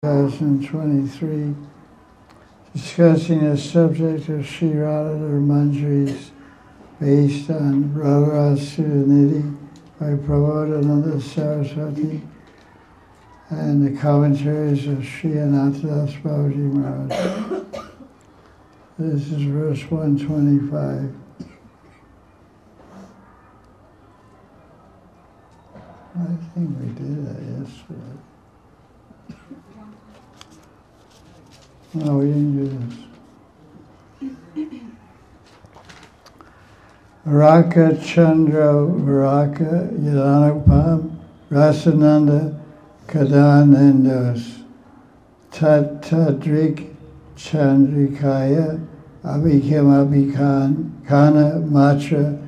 2023, discussing the subject of Sri Radha or Manjaris based on Radha Sudhanidhi by Prabodhananda Saraswati and the commentaries of Sri Anantadas Babaji Maharaj. This is verse 125. I think we did that yesterday. No, we didn't do this. Raka Chandra Varaka Yadanapam Rasananda Kadanendos Tat Tadrik Chandrikaya Abhikam Abhikan Kana Matra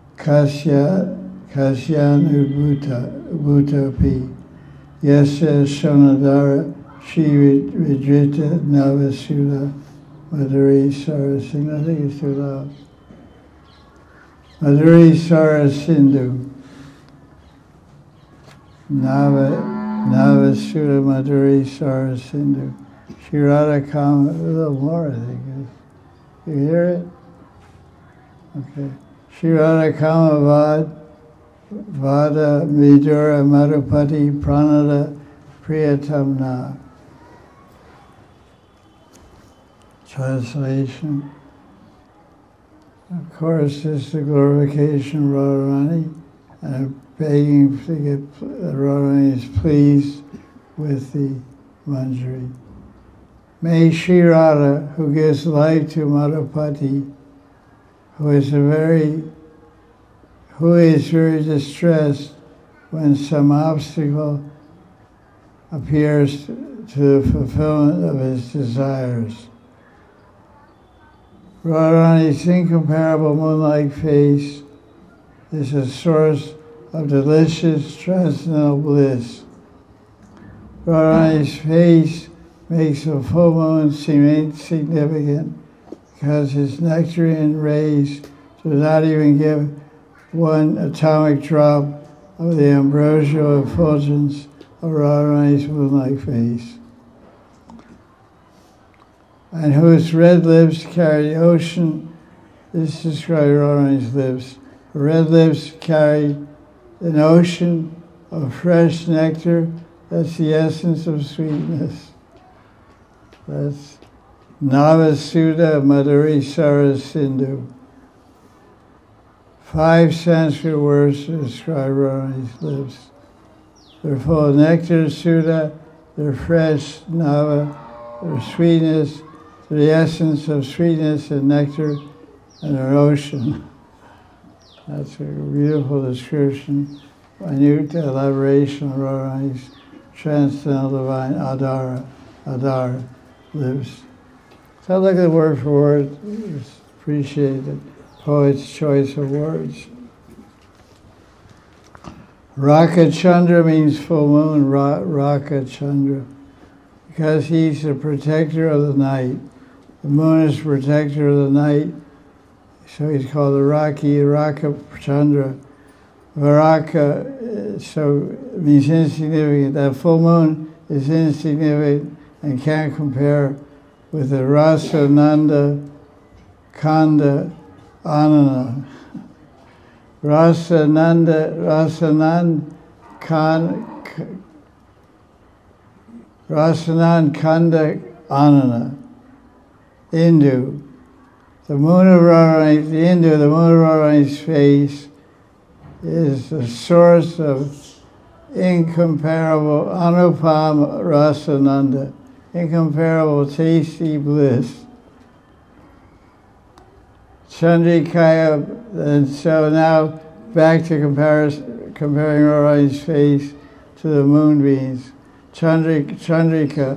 Bhutapi Yasya Sonadara Shri Vidrita Navasula Madhuri Sarasindhu. I think it's too loud. Madhuri Sarasindhu. Navasula Madhuri Sarasindhu. Shri Radha Kama, a little more I think. You hear it? Okay. Shri Radha Kama Vada Vidura Madhupati Pranada Priyatamna. Translation. Of course, this is the glorification of Radharani, and begging to get Radharani is pleased with the Manjari. May Sri Radha, who gives life to Madhupati, who is very distressed when some obstacle appears to the fulfillment of his desires. Radharani's incomparable moon-like face is a source of delicious transcendental bliss. Radharani's face makes a full moon seem insignificant because its nectarine rays do not even give one atomic drop of the ambrosial effulgence of Radharani's moon-like face, and whose red lips carry the ocean. This describes Radharani's lips. Her red lips carry an ocean of fresh nectar. That's the essence of sweetness. That's Navasuda Madhuri Sarasindhu. 5 Sanskrit words to describe Radharani's lips. They're full of nectar, Suda, they're fresh, Nava, their sweetness, the essence of sweetness and nectar, and their ocean. That's a beautiful description, minute elaboration of Radharani's transcendental divine Adar lips. So look at the word for word, appreciate the poet's choice of words. Raka Chandra means full moon, Raka Chandra, because he's the protector of the night. The moon is the protector of the night, so he's called the Raka Chandra. Varaka, so means insignificant. That full moon is insignificant and can't compare with the Rasananda Kanda Anana. Rasanan Kanda Anana. Indu. The moon of Radharani's face is the source of incomparable Anupam Rasananda, incomparable tasty bliss. Chandrikaya, and so now back to comparing Radharani's face to the moonbeams. Chandrikaya,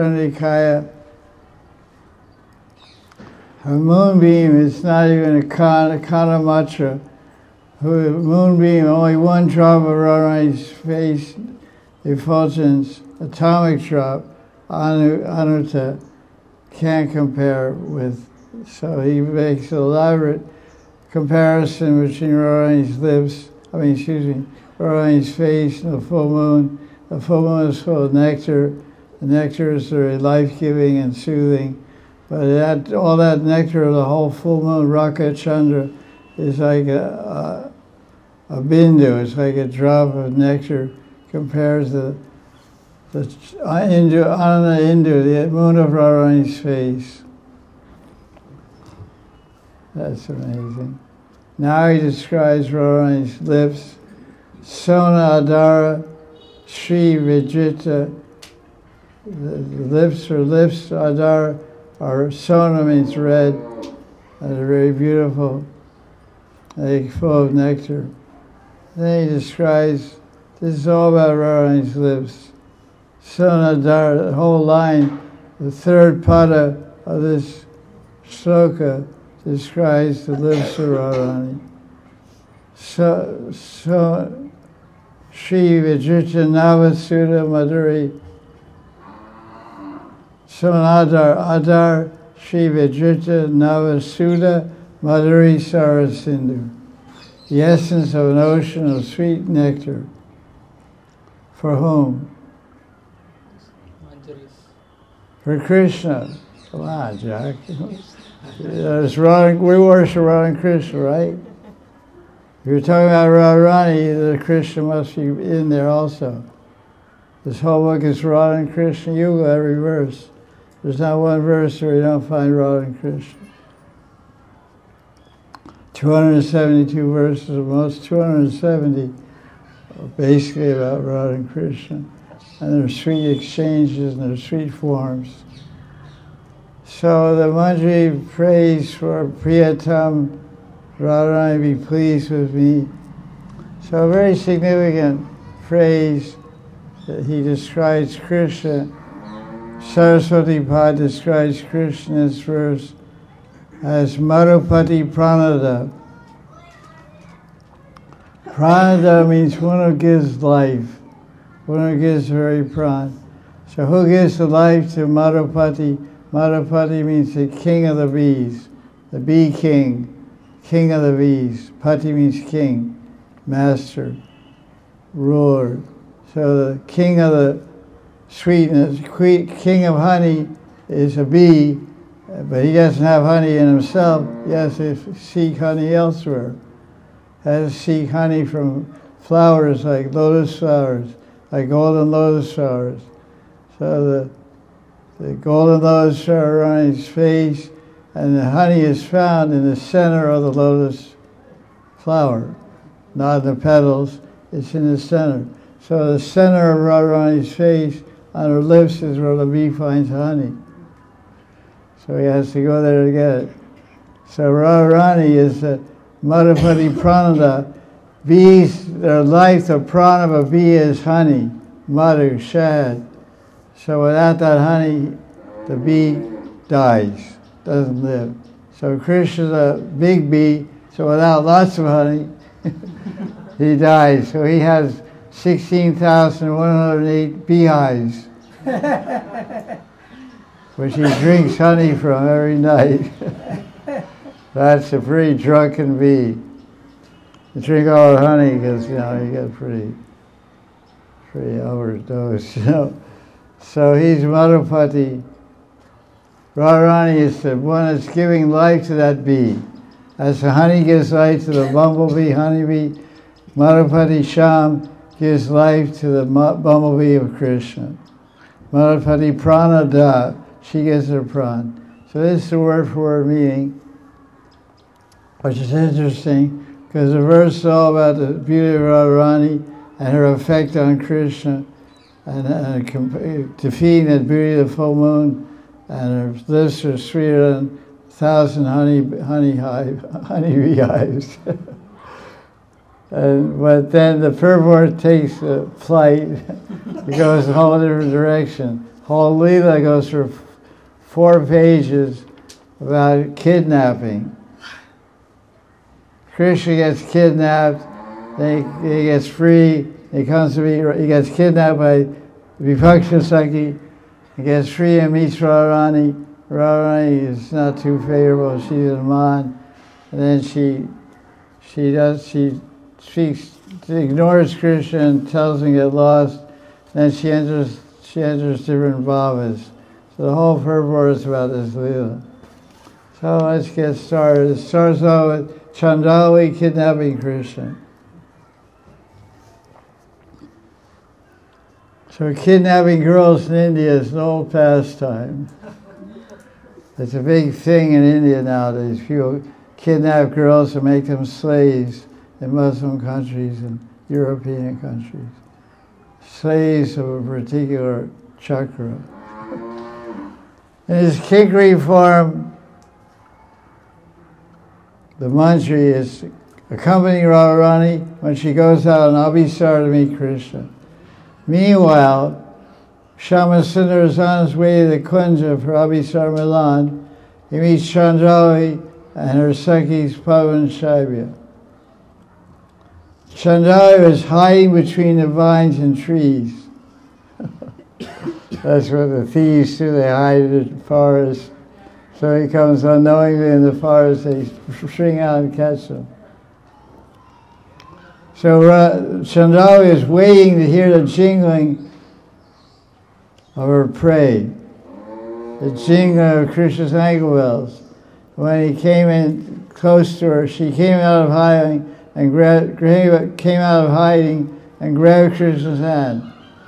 her moonbeam is not even a Kanamatra. Her moonbeam, only one drop of Radharani's face, effulgence, atomic drop, Anuta, can't compare with. So he makes an elaborate comparison between Radharani's Radharani's face and the full moon. The full moon is full of nectar, The nectar is very life-giving and soothing. But all that nectar of the whole full moon, Raka Chandra, is like a bindu. It's like a drop of nectar compares the Ananda Indu, the moon of Radharani's face. That's amazing. Now he describes Radharani's lips. Sona Adara Sri Vijita. The lips Adara, or Sona means red, and they're very beautiful. They're full of nectar. Then he describes, this is all about Radharani's lips. Sona Adara, the whole line, the third pada of this sloka describes the lips of Radharani. So Sri Vijita Navasuda Madhuri Sonadar Adar Sri Vijita Navasuda Madhuri Sarasindu, the essence of an ocean of sweet nectar. For whom? For Krishna. Come on, Jack. We worship Radha Krishna, right? If you're talking about Radharani, the Krishna must be in there also. This whole book is Radha and Krishna Yuga, every verse. There's not one verse where you don't find Radha and Krishna. 272 verses, of most 270 are basically about Radha and Krishna, and their sweet exchanges and their sweet forms. So the Manjari prays for Priyatam, Radharani be pleased with me. So a very significant phrase that he describes Krishna. Saraswati Pad describes Krishna in this verse as Marupati Pranada. Pranada means one who gives life, one who gives very pran. So who gives the life to Marupati? Marupati means the king of the bees, the bee king, king of the bees. Pati means king, master, ruler. So the king of the sweetness, king of honey is a bee, but he doesn't have honey in himself. He has to seek honey elsewhere. He has to seek honey from flowers like lotus flowers, like golden lotus flowers. So the golden lotus flower on his face, and the honey is found in the center of the lotus flower, not in the petals, it's in the center. So the center of Radharani's face, on her lips, is where the bee finds honey. So he has to go there to get it. So Radharani is the Madhupati Pranada. Bees, their life, the prana of a bee is honey, madhu, shad. So without that honey, the bee dies, doesn't live. So Krishna's a big bee, so without lots of honey, he dies. So he has 16,108 beehives, which he drinks honey from every night. That's a pretty drunken bee. You drink all the honey because, you get pretty overdosed, So he's Madhupati. Radharani is the one that's giving life to that bee. As the honey gives life to the bumblebee, honeybee, Madhupati Sham gives life to the bumblebee of Krishna. Madhupati Pranada, she gives her pran. So this is the word for word meaning, which is interesting because the verse is all about the beauty of Radharani and her effect on Krishna, and defeating the beauty of the full moon, and her lips are sweeter than 1,000 honey beehives. But then the purport takes flight. It goes a whole different direction. Whole Leela goes for 4 pages about kidnapping. Krishna gets kidnapped, then he gets free. He gets kidnapped by Vipakshana Sakhi. He gets free and meets Radharani. Radharani is not too favorable. She's a man, and then she ignores Krishna and tells him to get lost. Then she she enters different bhavas. So the whole purport is about this Leela. So let's get started. It starts off with Chandali kidnapping Krishna. So kidnapping girls in India is an old pastime. It's a big thing in India nowadays. People kidnap girls and make them slaves in Muslim countries and European countries. Slaves of a particular chakra. In his Kikri form, the Mantri is accompanying Radharani when she goes out on Abhisar to meet Krishna. Meanwhile, Shyamasundar is on his way to the Kunja for Abhisar Milan. He meets Chandali and her Sakhis Pavan Shaibya. Chandali was hiding between the vines and trees. That's what the thieves do, they hide in the forest. So he comes unknowingly in the forest, they string out and catch him. So Chandali is waiting to hear the jingling of her prey, the jingling of Krishna's ankle bells. When he came in close to her, she came out of hiding and grabbed Krishna's hand.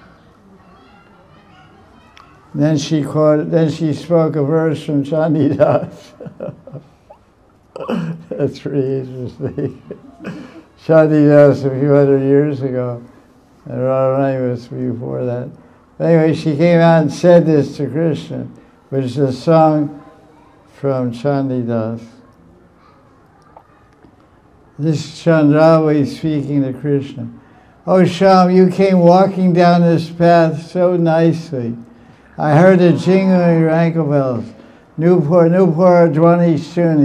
Then she spoke a verse from Chandidas. That's pretty interesting. Chandidas a few hundred years ago, and Radharani was before that. But anyway, she came out and said this to Krishna, which is a song from Chandidas. This is Chandravali speaking to Krishna. Oh Shyam, you came walking down this path so nicely. I heard the jingling of your ankle bells. Nupur Dwani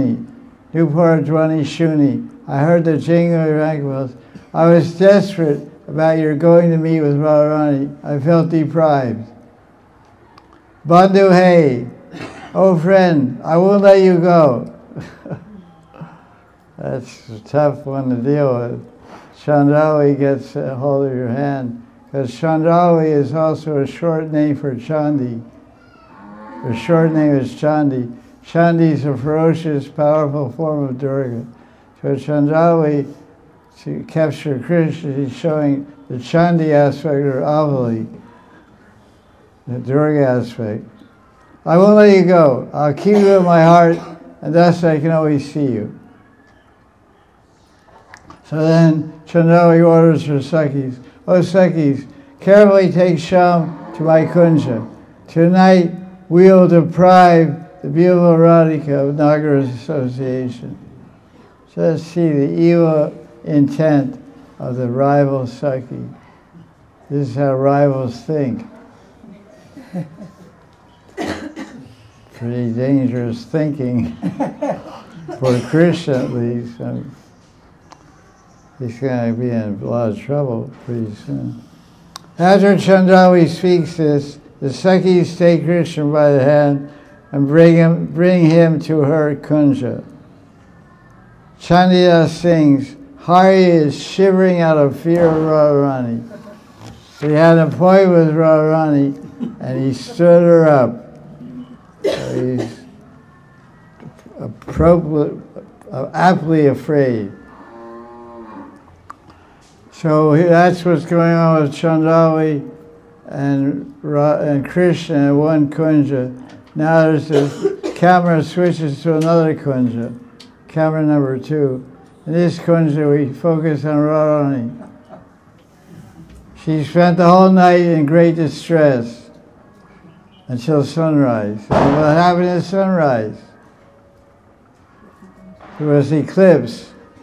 Shuni. I heard the jingling of your ankle bells. I was desperate about your going to meet with Radharani. I felt deprived. Bandhu hey, oh friend, I won't let you go. That's a tough one to deal with. Chandali gets a hold of your hand, because Chandali is also a short name for Chandi. Her short name is Chandi. Chandi is a ferocious, powerful form of Durga. So Chandali, to capture Krishna, is showing the Chandi aspect or Avali, the Durga aspect. I won't let you go. I'll keep you in my heart, and thus I can always see you. So then Chandali orders her Sakhis, oh Sakhis, carefully take Shyam to my kunja. Tonight we will deprive the beautiful Radhika of Nagara's association. So let's see the evil intent of the rival Sakhi. This is how rivals think. Pretty dangerous thinking for Krishna at least. He's going to be in a lot of trouble pretty soon. After Chandali speaks this, the Sakhis take Krishna by the hand and bring him to her kunja. Chandidas sings, Hari is shivering out of fear of Radharani. So he had an appointment with Radharani and he stood her up. So he's aptly afraid. So that's what's going on with Chandali and Krishna in one kunja. Now there's the camera switches to another kunja, camera number 2. In this kunja we focus on Radharani. She spent the whole night in great distress until sunrise. And what happened at sunrise? There was eclipse.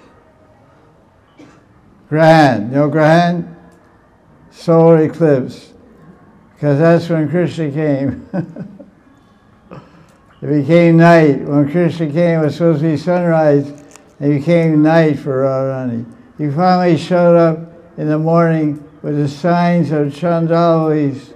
Grahan, you know Grahan? Solar eclipse. Because that's when Krishna came. It became night. When Krishna came, it was supposed to be sunrise. It became night for Radharani. He finally showed up in the morning with the signs of Chandali's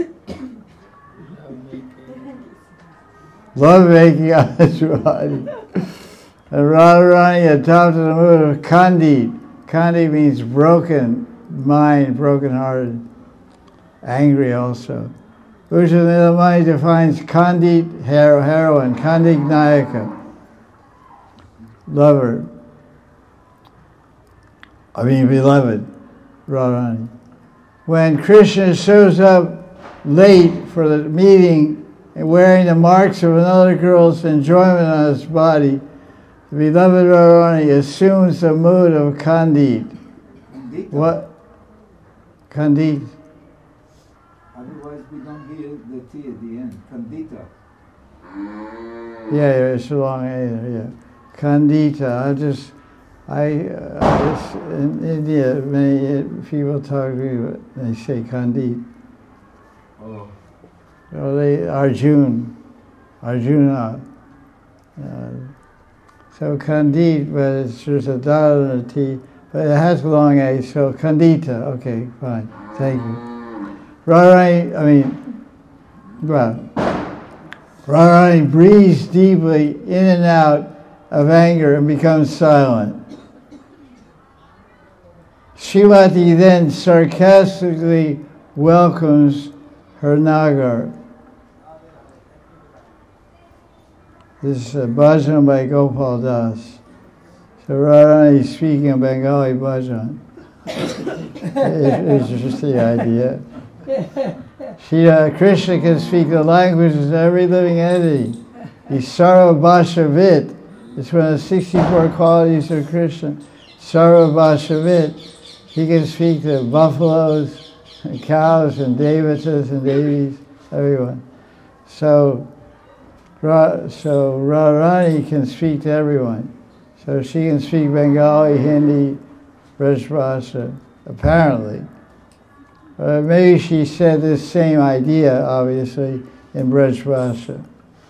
love-making on his body. And Radharani adopted the mood of Kandi. Kandi means broken mind, broken hearted, angry also. Ujjwala Nilamani defines Kandit, heroine, Kandit Nayaka, lover. Beloved, Radharani. When Krishna shows up late for the meeting and wearing the marks of another girl's enjoyment on his body, the beloved Radharani assumes the mood of Kandit. Kandita. What? Kandit. Otherwise we don't hear the T at the end. Kandita. Yeah, it's a long A there, yeah. Kandita. In India, many people talk to me, but they say Kandit. Oh. Arjuna. So Kandit, but it's just a dot and a T, but it has a long A, so Kandita. Okay, fine. Thank you. Radharani breathes deeply in and out of anger and becomes silent. Srimati then sarcastically welcomes her Nagar. This is a bhajan by Gopal Das. So Radharani is speaking a Bengali bhajan. It's just the idea. Krishna can speak the languages of every living entity. He's Sarvabhashavit. It's one of the 64 qualities of Krishna. Sarvabhashavit. He can speak to buffaloes, and cows, and devatas, and devis, everyone. So Radharani can speak to everyone. So she can speak Bengali, Hindi, Braj Bhasha, apparently. Maybe she said this same idea, obviously, in Braj Bhasha.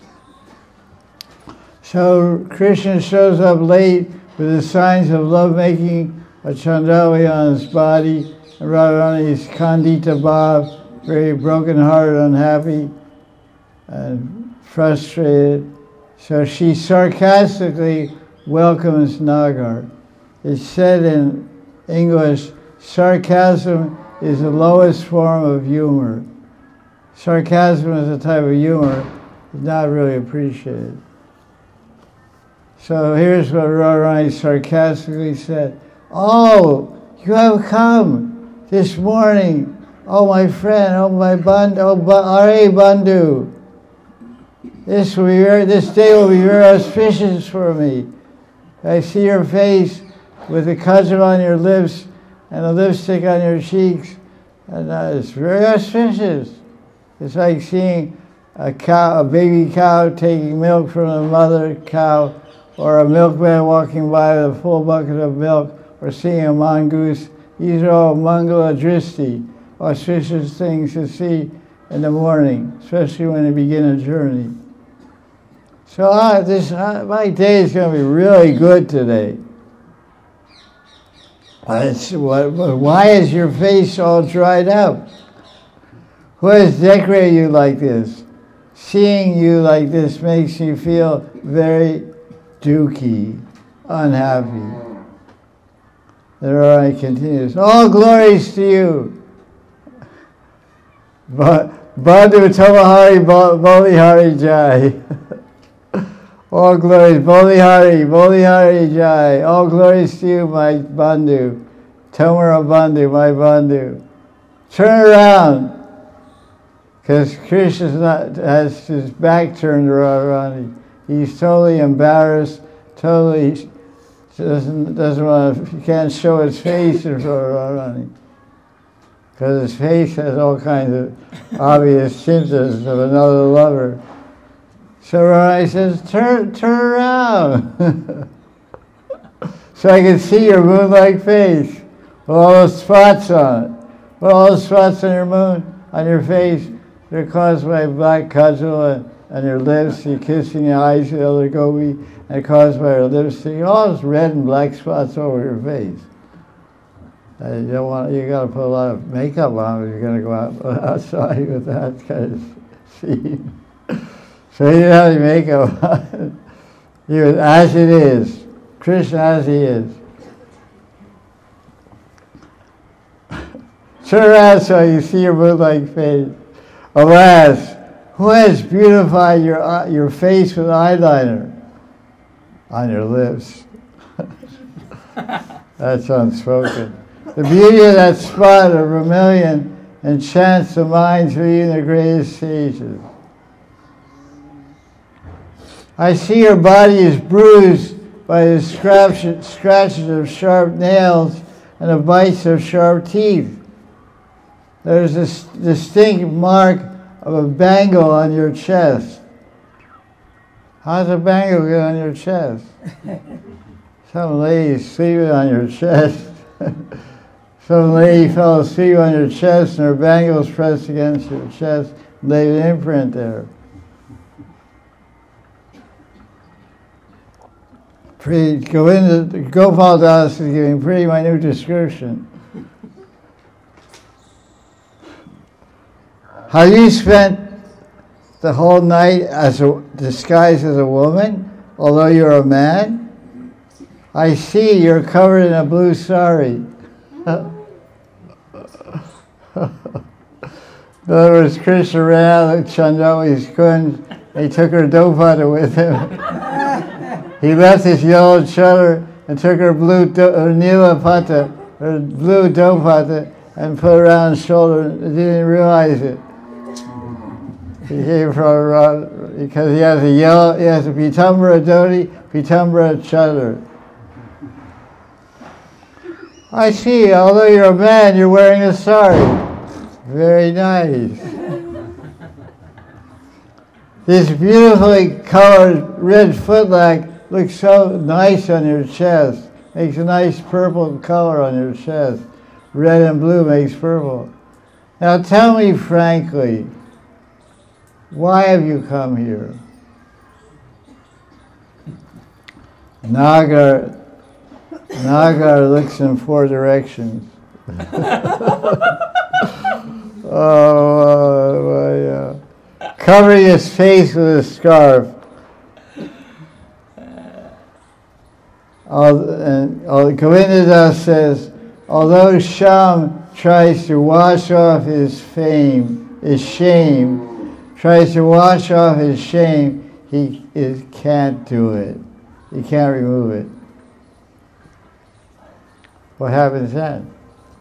So Krishna shows up late with the signs of lovemaking, a chandali on his body, and Radharani is Kandita Bhav, very broken-hearted, unhappy, and frustrated. So she sarcastically welcomes Nagar. It's said in English, sarcasm is the lowest form of humor. Sarcasm is a type of humor that's not really appreciated. So here's what Radharani sarcastically said. Oh, you have come this morning. Oh, my friend. Oh, my bandhu. Oh, Are Bandhu. This day will be very auspicious for me. I see your face with the kajal on your lips and the lipstick on your cheeks, and it's very auspicious. It's like seeing a baby cow taking milk from the mother cow, or a milkman walking by with a full bucket of milk, or seeing a mongoose. These are all Mangala Dristi, auspicious things to see in the morning, especially when you begin a journey. So my day is going to be really good today. Why is your face all dried up? Who has decorated you like this? Seeing you like this makes you feel very dukhy, unhappy. The Radharani continues, all glories to you. Bandhu Tamahari Bolihari Jai. All glories, Bolihari Jai. All glories to you, my Bandhu. Tomara Bandhu, my Bandhu. Turn around. Because Krishna has his back turned to Radharani. He's totally embarrassed, totally doesn't want to, he can't show his face in front of Radharani. Because his face has all kinds of obvious symptoms of another lover. So Radharani says, turn around. So I can see your moon-like face with all those spots on it. With all those spots on your on your face, they're caused by black kajal and your lips, you're kissing the eyes of the other gopi, and caused by your lipstick, all those red and black spots over your face. You got to put a lot of makeup on if you're going to go outside with that kind of scene. So he didn't have any makeup on. He was as it is, Krishna as he is. Turn around so you see your moon-like face. Alas, who has beautified your face with eyeliner? On your lips. That's unspoken. The beauty of that spot of vermilion enchants the minds of even the greatest sages. I see your body is bruised by the scratches of sharp nails and the bites of sharp teeth. There's a distinct mark of a bangle on your chest. How does a bangle get on your chest? Some lady sleeping on your chest. Some lady fell asleep on your chest and her bangles pressed against your chest and laid an imprint there. Gopal Das is giving pretty minute description. Have you spent the whole night disguised as a woman, although you're a man? I see you're covered in a blue sari. In other words, Krishna ran out of Chandravali's kunj. He took her dopata with him. He left his yellow chadar and took her blue nila pata, her blue dopata, and put it around his shoulder and didn't realize it. He came from because he has a pitambara dhoti, pitambara chadar. I see, although you're a man, you're wearing a sari. Very nice. This beautifully colored red footlock looks so nice on your chest. Makes a nice purple color on your chest. Red and blue makes purple. Now tell me frankly, why have you come here? Nagar looks in 4 directions. Covering his face with a scarf. Govinda Das says, although Sham tries to wash off his shame, he can't do it. He can't remove it. What happens then?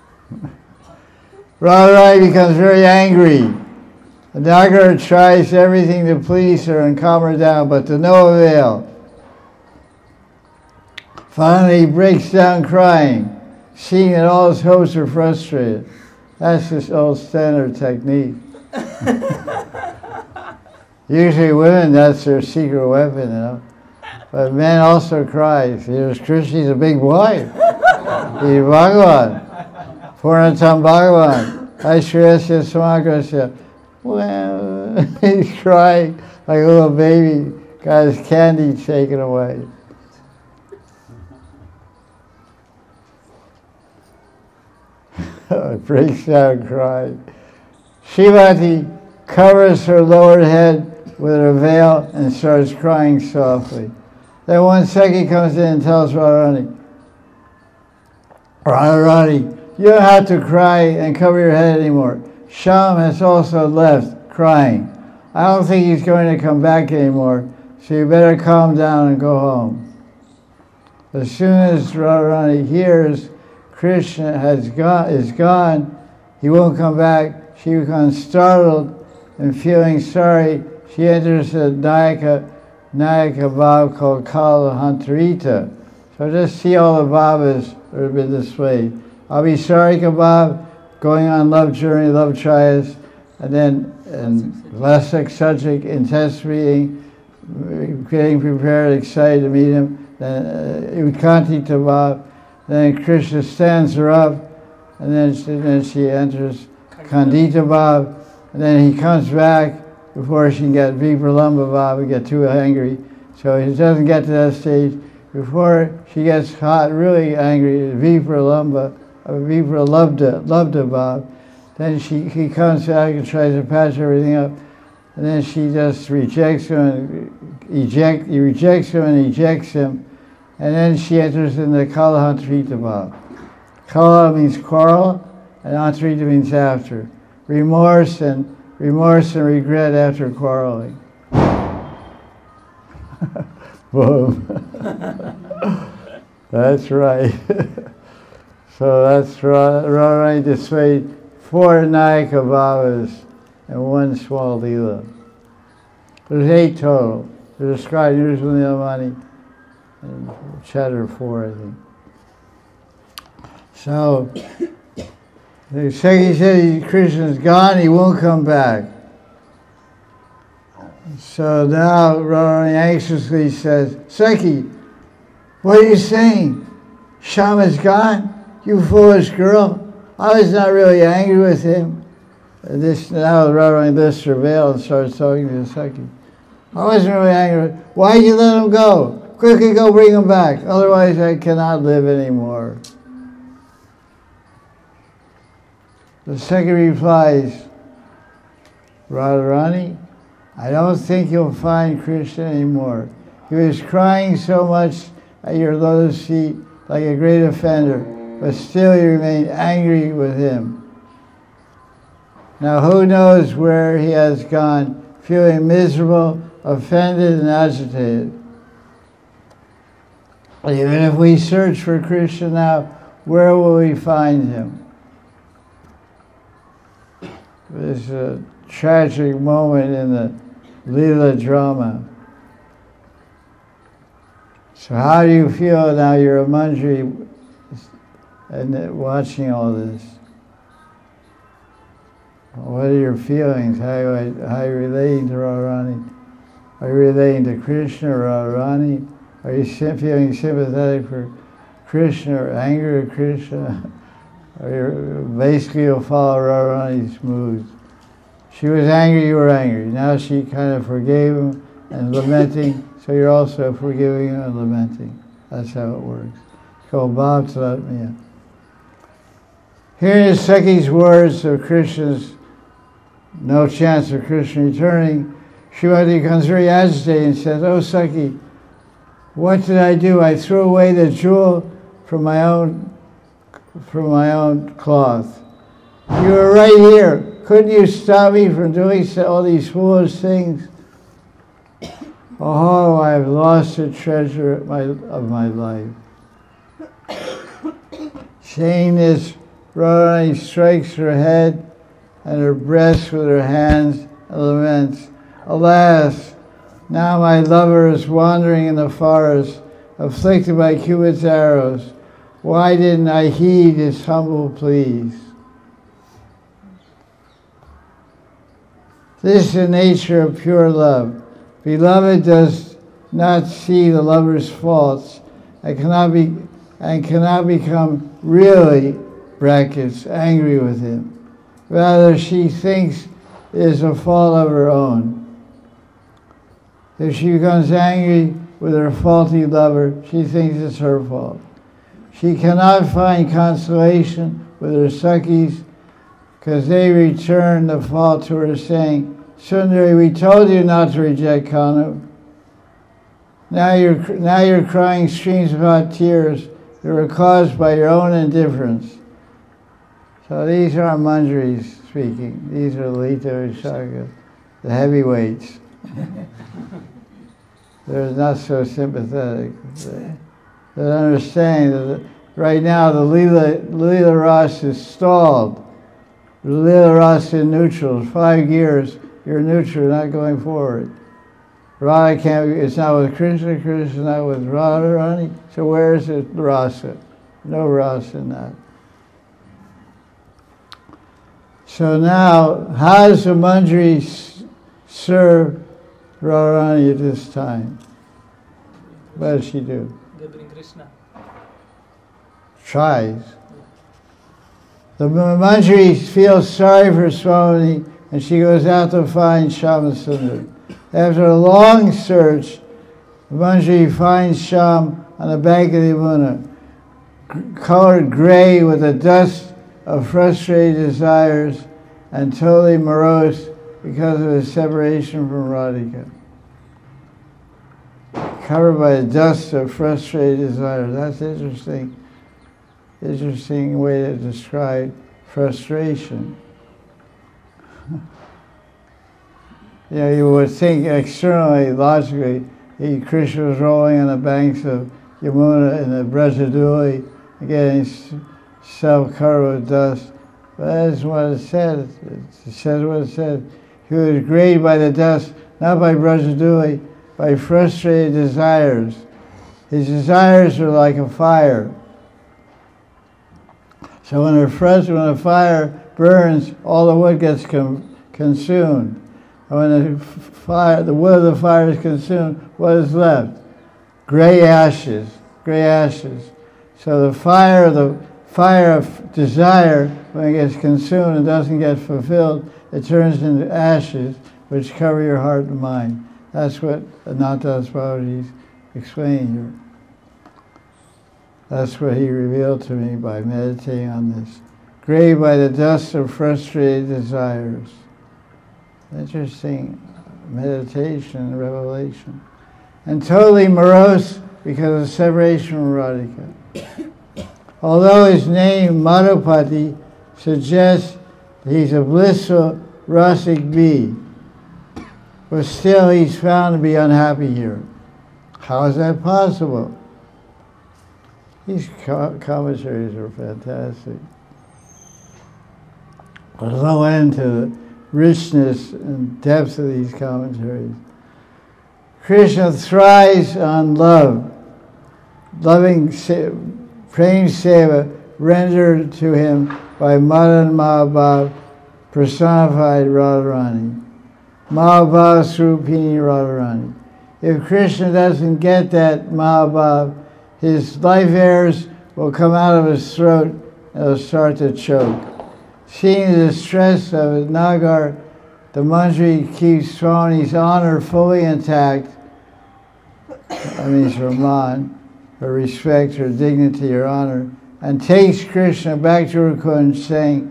Radharani becomes very angry. Nagar tries everything to please her and calm her down, but to no avail. Finally, he breaks down crying, seeing that all his hopes are frustrated. That's his old standard technique. Usually women, that's their secret weapon, But men also cry. There's Krishna, he's a big boy. He's Bhagavan. Purnatam Bhagavan. Aishwarya Samagrasya. Well, he's crying like a little baby, got his candy taken away. Breaks down crying. Shivati covers her lowered head with her veil and starts crying softly. Then one Sakhi comes in and tells Radharani, you don't have to cry and cover your head anymore. Sham has also left, crying. I don't think he's going to come back anymore, so you better calm down and go home. As soon as Radharani hears Krishna is gone, he won't come back. She becomes startled and feeling sorry. She enters a Nayaka Bhav called Kalahantarita. So just see all the Bhavas that have been displayed. Abhisarika Bhav, going on love journey, love trials, and then Lasak Sajik, intense reading, getting prepared, excited to meet him. Then Utkantita Bhav, then Krishna stands her up, and then she enters Kandita Bhav, and then he comes back before she can get Vipralamba Bhav and get too angry. So he doesn't get to that stage. Before she gets hot, really angry, Vipralabdha Bhav, then he comes back and tries to patch everything up, and then she just rejects him and ejects him, and then she enters in the Kalahantarita Bhav. Kala means quarrel, and Antarita means after. Remorse and remorse and regret after quarreling. Boom. That's right. So that's Radharani displayed 4 Nayaka Bhavas and 1 small Leela. There's 8 total. They're described in Nirsimha Nilamani in chapter 4, I think. So, the Seki said Krishna's gone, he won't come back. So now Radharani anxiously says, Seki, what are you saying? Shama's gone? You foolish girl. I was not really angry with him. Now Radharani lifts her veil and starts talking to Seki. I wasn't really angry. Why did you let him go? Quickly go bring him back. Otherwise I cannot live anymore. The Seki replies, Radharani, I don't think you'll find Krishna anymore. He was crying so much at your lotus feet like a great offender, but still you remain angry with him. Now who knows where he has gone, feeling miserable, offended, and agitated. Even if we search for Krishna now, where will we find him? There's a tragic moment in the Leela drama. So how do you feel now you're a Manjari and watching all this? What are your feelings? How are you relating to Radharani? Are you relating to Krishna or Radharani? Are you feeling sympathetic for Krishna or angry at Krishna? Or basically you'll follow Radharani's moods. She was angry, you were angry. Now she kind of forgave him and lamenting, so you're also forgiving him and lamenting. That's how it works. It's called Bhav Tadatmya. Hearing Seki's words of Krishna's no chance of Krishna returning, Shrimati becomes very agitated and says, Oh Seki, what did I do? I threw away the jewel from my own cloth. You were right here. Couldn't you stop me from doing all these foolish things? Oh, I have lost the treasure of my life. Saying this, Radharani strikes her head and her breast with her hands and laments, Alas, now my lover is wandering in the forest, afflicted by Cupid's arrows. Why didn't I heed his humble pleas? This is the nature of pure love. Beloved does not see the lover's faults and cannot become really, brackets, angry with him. Rather, she thinks it is a fault of her own. If she becomes angry with her faulty lover, she thinks it's her fault. She cannot find consolation with her Sakis because they return the fault to her saying, Sundari, we told you not to reject Kanu. Now you're crying streams of hot tears that were caused by your own indifference. So these are Manjaris speaking. These are Lalita Vishaka, the heavyweights. They're not so sympathetic. They understand that right now the Leela Ras is stalled. The Leela Ras in neutral. 5 gears, you're neutral, not going forward. Radha can't, it's not with Krishna, Krishna not with Radharani. So where is it rasa? No rasa in that. So now, how does the Manjari serve Radharani at this time? What does she do? They bring Krishna. Tries. The Manjari feels sorry for Swami and she goes out to find Shyamasundar. After a long search, Manjari finds Shyam on the bank of the Yamuna, colored gray with the dust of frustrated desires and totally morose because of his separation from Radhika. Covered by the dust of frustrated desires. That's interesting. Interesting way to describe frustration. You would think externally, logically, Krishna was rolling on the banks of Yamuna in the Brajaduli, getting self-covered with dust. But that's what it said. It says what it said. He was grazed by the dust, not by Brajaduli, by frustrated desires. His desires are like a fire. So when a fire burns, all the wood gets consumed. And when the wood of the fire is consumed, what is left? Gray ashes. So the fire of desire, when it gets consumed and doesn't get fulfilled, it turns into ashes, which cover your heart and mind. That's what Anantas Babaji is explaining here. That's what he revealed to me by meditating on this. Gray by the dust of frustrated desires. Interesting meditation and revelation. And totally morose because of separation from Radhika. Although his name, Madhupati, suggests that he's a blissful rasic being, but still he's found to be unhappy here. How is that possible? These commentaries are fantastic. There's no end to the richness and depth of these commentaries. Krishna thrives on love, loving praying seva rendered to him by Madan Mahabhav, personified Radharani. Mahabhav Srupini Radharani. If Krishna doesn't get that Mahabhav, his life airs will come out of his throat and he'll start to choke. Seeing the distress of Nagar, the Manjari keeps Swami's honor fully intact. That means Raman, her respect, her dignity, her honor, and takes Krishna back to Kunj,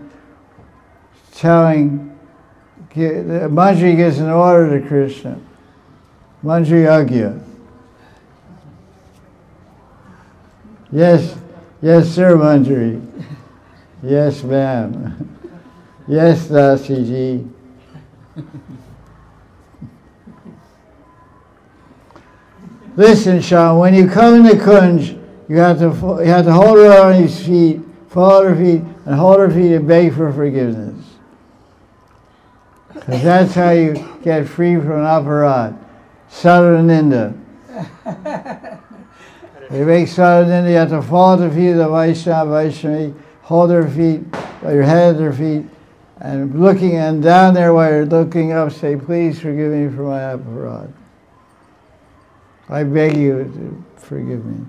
Manjari gives an order to Krishna. Manjari Agya. Yes, sir, Manjari. Yes, ma'am. Yes, Dasiji. Listen, Sean, when you come into Kunj, you have to hold her on his feet, fall at her feet, and hold her feet and beg for forgiveness. Because that's how you get free from aparad. Sadhananinda. You make sadhananinda, you have to fall at the feet of the Vaishnavi, hold their feet, your head at their feet, and looking and down there while you're looking up, say, please forgive me for my aparad. I beg you to forgive me.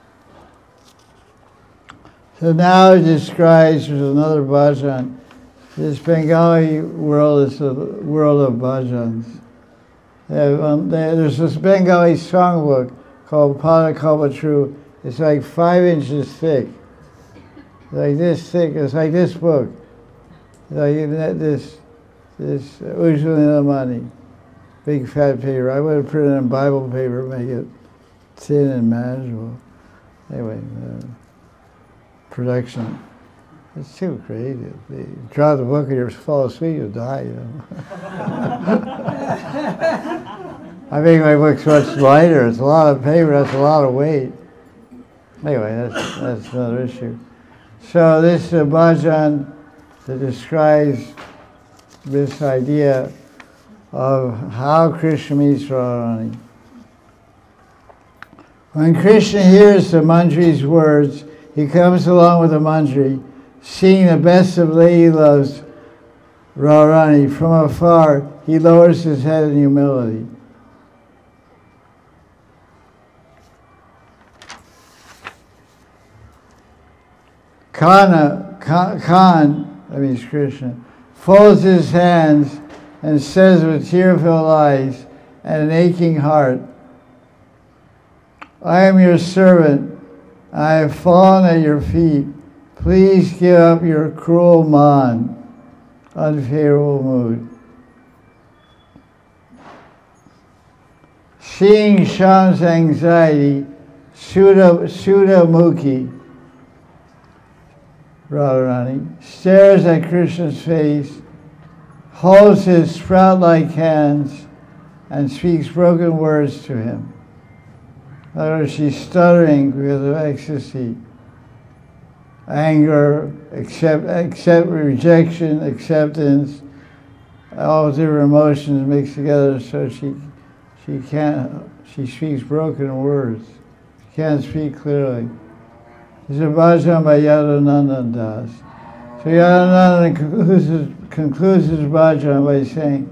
So now it describes, there's another bhajan. This Bengali world is a world of bhajans. There's this Bengali songbook called Padakalpatru. It's like 5 inches thick. Like this thick. It's like this book. Like this Ujjwala big fat paper. I would have printed it in Bible paper, make it thin and manageable. Anyway, production. It's too creative. You draw the book and you fall asleep, you'll die, you know. I make my books much lighter. It's a lot of paper, that's a lot of weight. Anyway, that's another issue. So this is a bhajan that describes this idea of how Krishna meets Radharani. When Krishna hears the Manjari's words, he comes along with the Manjari, seeing the best of lady loves, Radharani. From afar, he lowers his head in humility. Khan, that means Krishna, folds his hands and says with tear-filled eyes and an aching heart, I am your servant. I have fallen at your feet. Please give up your cruel man, unfavorable mood. Seeing Sham's anxiety, Sudamukhi, Radharani, stares at Krishna's face, holds his sprout-like hands and speaks broken words to him. In other words, she's stuttering because of ecstasy, anger, rejection, acceptance, all different emotions mixed together, so she speaks broken words. She can't speak clearly. It's a bhajan by Yadunandan Das. So Yadunandan concludes his bhajan by saying,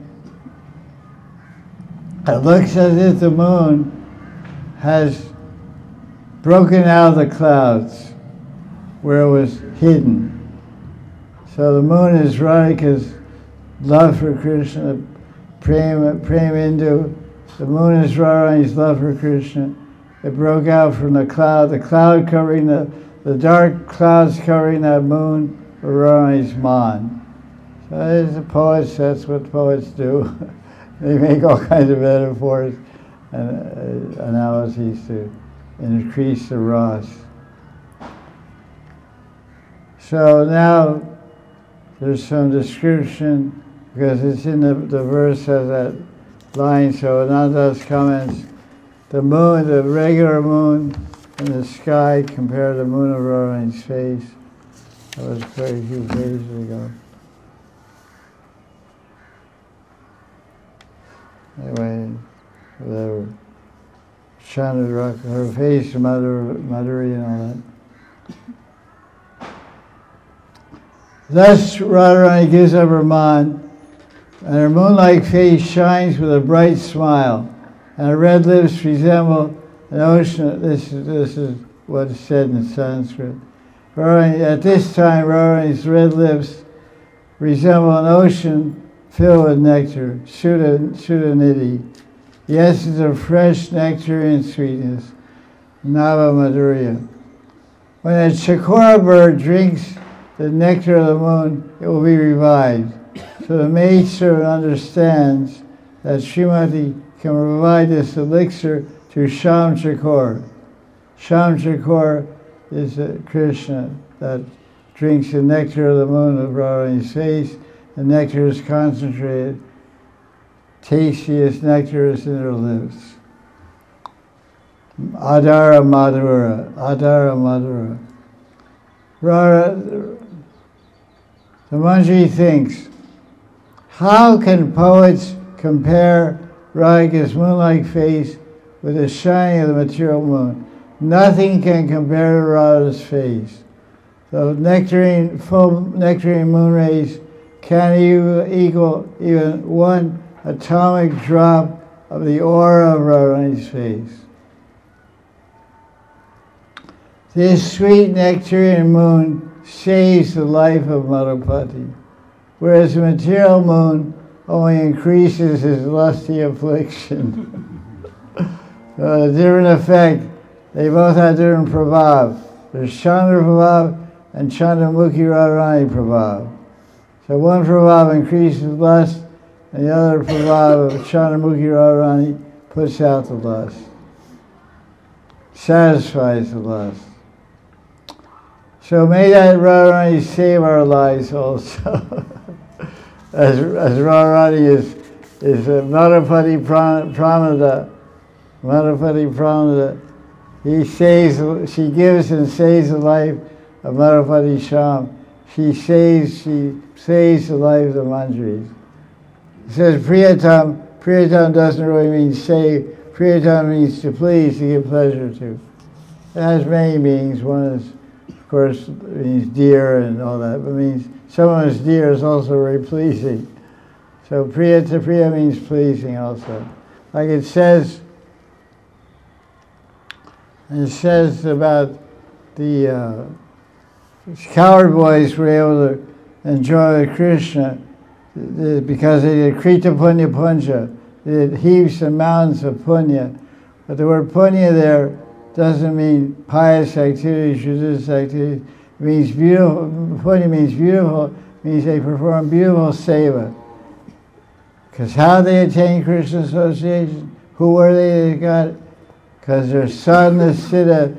it looks as if the moon has broken out of the clouds where it was hidden. So the moon is Radhika's love for Krishna, prema Indu. The moon is Radharani's love for Krishna. It broke out from the cloud covering the dark clouds covering that moon were Radharani's man. So as the poets, that's what poets do. They make all kinds of metaphors and analogies to increase the ras. So now there's some description, because it's in the verse has that line, so Ananda's comments, the moon, the regular moon in the sky compared to the moon of Radharani's face. That was quite a few pages ago. Anyway, whatever. Chandra, her face, Madhuri and all that. Thus Radharani gives up her man, and her moon-like face shines with a bright smile, and her red lips resemble an ocean. This is what is said in Sanskrit. At this time, Radharani's red lips resemble an ocean filled with nectar, Sudhanidhi, the essence of fresh nectarian sweetness, Nava Madhurya. When a chakora bird drinks the nectar of the moon, it will be revived. So the maidservant understands that Srimati can provide this elixir to Sham Chakor. Sham Chakor is Krishna that drinks the nectar of the moon of Radharani's face. The nectar is concentrated. Tastiest nectar is in her lips. Adara Madhura, Adara Madhura. The Manjari thinks, how can poets compare Radhika's moon-like face with the shining of the material moon? Nothing can compare to Radha's face. The full nectarine moon rays can't equal even one atomic drop of the aura of Radharani's face. This sweet nectarine moon saves the life of Madhupati, whereas the material moon only increases his lusty affliction. So a different effect. They both have different prabhav. There's Chandra prabhav and Chandramukhi Radharani prabhav. So one prabhav increases lust, and the other prabhav of Chandramukhi Radharani puts out the lust, satisfies the lust. So may that Radharani save our lives also. as Radharani is Madhupati Pranada. Madhupati Pranada. She gives and saves the life of Madhupati Sham. She saves the life of the Manjaris. It says Priyatam. Priyatam doesn't really mean save. Priyatam means to please, to give pleasure to. It has many meanings. One is, of course, means dear and all that, but means someone who's dear is also very pleasing. So Priya to Priya means pleasing also. Like it says about the cowherd boys were able to enjoy Krishna because they did Krita Punya Punja. They did heaps and mountains of punya. But the word punya there doesn't mean pious activities, religious activities. It means beautiful. Punya means beautiful. It means they perform beautiful seva. Because how they attain Krishna association? Who were they that got it? Because they're sadhana siddha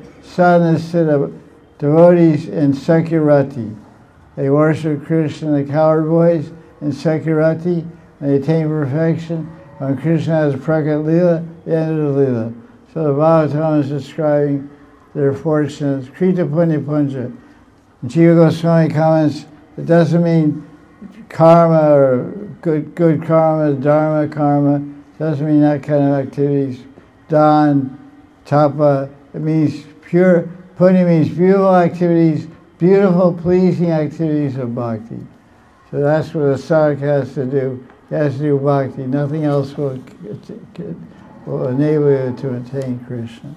devotees in Sakyarati. They worship Krishna, the cowherd boys, in Sakyarati, and they attain perfection. When Krishna has Prakat Leela, the end of the Leela. So the Bhagavatam is describing their fortunes. Krita Punya Punja. Jiva Goswami comments, it doesn't mean karma or good karma, dharma karma. It doesn't mean that kind of activities. Dan, tapa, it means pure, punya means beautiful activities, beautiful, pleasing activities of bhakti. So that's what a sadhaka has to do. He has to do bhakti. Nothing else will enable you to attain Krishna.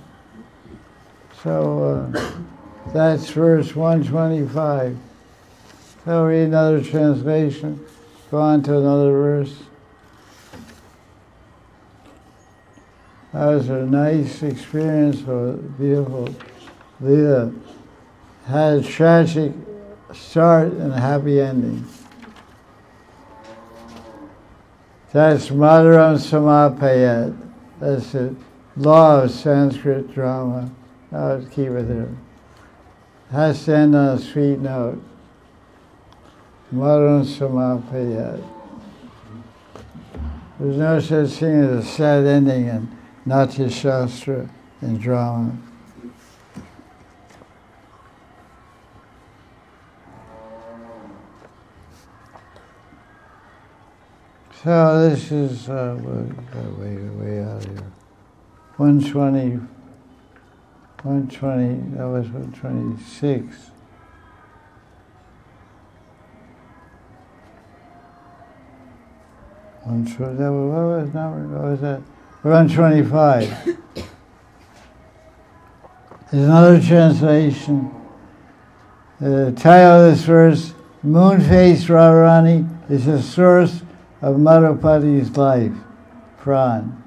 So that's verse 125. So I'll read another translation. Go on to another verse. That was a nice experience, a beautiful Leela. Had a tragic start and a happy ending. That's Madhuram Samapayat. That's the law of Sanskrit drama. I'll keep it there. Has to end on a sweet note. Madhuram Samapayat. There's no such thing as a sad ending in Natya Shastra and drama. So this is way out of here. 120, that was 126. What was that? 125. There's another translation. The title of this verse, Moon-faced Radharani, is the source of Madhupati's life, Pran.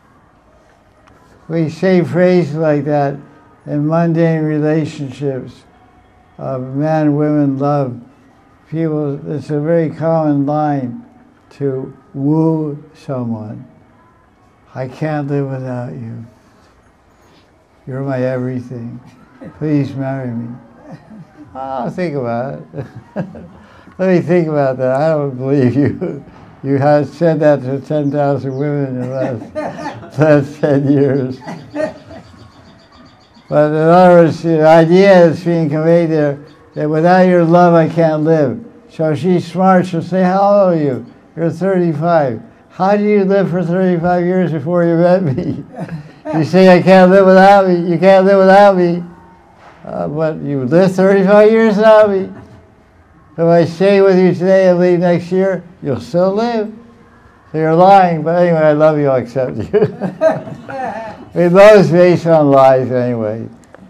We say phrases like that in mundane relationships of man, women, love. People, it's a very common line to woo someone. I can't live without you. You're my everything. Please marry me. I'll think about it. Let me think about that. I don't believe you. You have said that to 10,000 women in the last 10 years. But in other words, the idea is being conveyed there that without your love I can't live. So if she's smart, she'll say, how old are you? You're 35. How did you live for 35 years before you met me? You say I can't live without me. You can't live without me. But you lived 35 years without me. If I stay with you today and leave next year, you'll still live. So you're lying, but anyway, I love you, I'll accept you. I mean, love is based on lies anyway.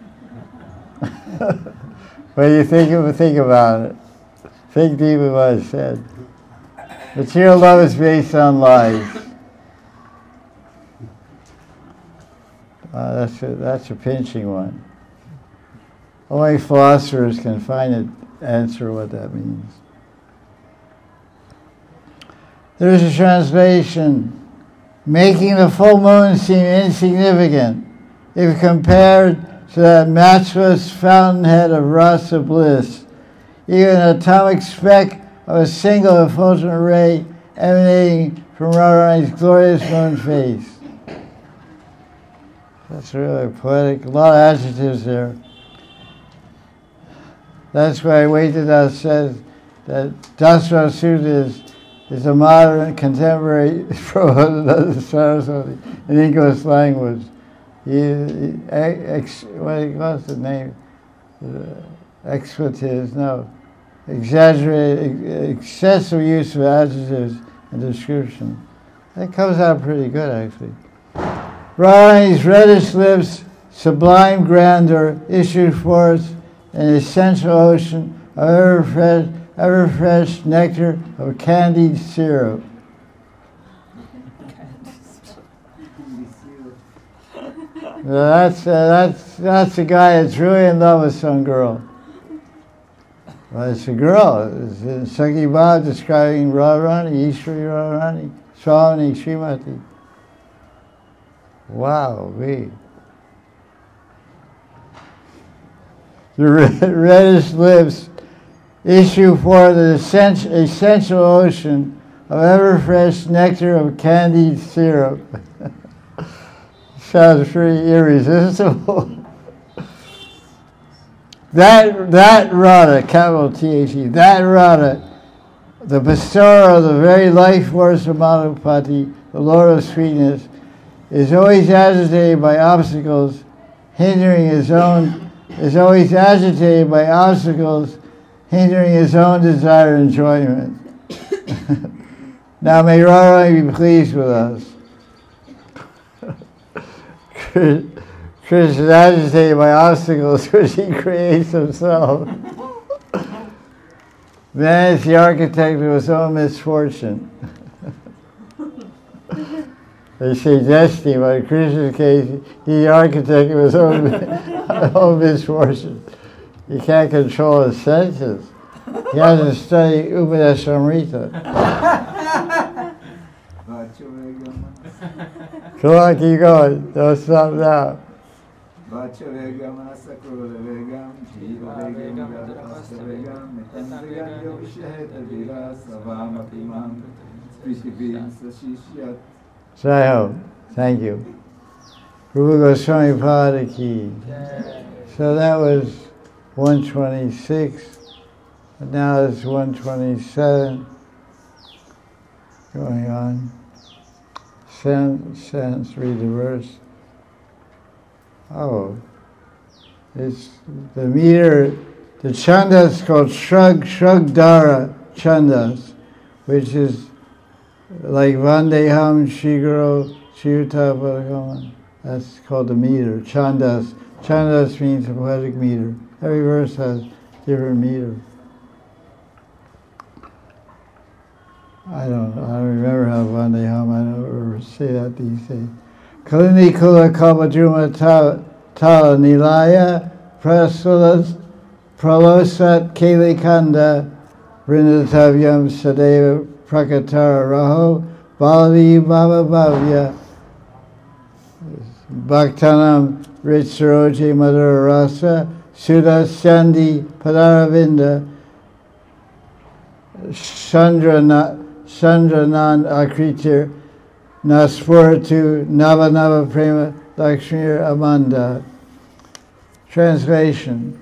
When you think about it. Think deep of what I said. Material love is based on lies. That's a pinching one. Only philosophers can answer what that means. There's a translation, making the full moon seem insignificant if compared to that matchless fountainhead of rasa bliss, even an atomic speck of a single effulgent ray emanating from Radharani's glorious moon face. That's really poetic. A lot of adjectives there. That's why Waitadas says that Dasra Sutta is a modern, contemporary Prabhupada Saraswati in English language. What's the name? Expletives, no. Exaggerated, excessive use of adjectives and description. That comes out pretty good, actually. Radharani's reddish lips, sublime grandeur, issued forth an essential ocean of ever-fresh nectar of candied syrup. That's the guy that's really in love with some girl. Well, it's a girl. It's Sakhi Bhav describing Radharani, Ishwari Radharani, Swami Srimati. Wow, the reddish lips issue forth an essential ocean of ever-fresh nectar of candied syrup. Sounds pretty irresistible. That Radha, capital T-H-E, that Radha, the bestower of the very life force of Madhupati, the Lord of sweetness, is always agitated by obstacles, is always agitated by obstacles, hindering his own desire and enjoyment. Now may Radharani be pleased with us. Krishna is agitated by obstacles which he creates himself. Man is the architect of his own misfortune. They say destiny, but in Krishna's case, he's the architect of his own misfortune. He can't control his senses. He hasn't studied Upadeshamrita. Come on, keep going. Don't stop now. Jai-ho. Thank you. Rupa Goswami Pada Ki. So that was 126. And now it's 127. Going on. Sentence, read the verse. Oh. It's the meter, the chandas called Shrugdara chandas, which is like Vandeham, Shiguro, Chirta, Padakaman. That's called the meter. Chandas. Chandas means a poetic meter. Every verse has different meter. I don't remember how Vandeham, I don't ever say that these days. Kalini Kula Kalmadruma Tala Nilaya Pralosat Kali Kanda Vrindatavyam Sadeva Prakatara Raho Balavi Baba Bhavya Bhaktanam Ritsaroji Madhura Rasa Sudha Sandi Padaravinda Chandranan Akritir Naspuratu Nava Nava Prema Lakshmir Amanda. Translation.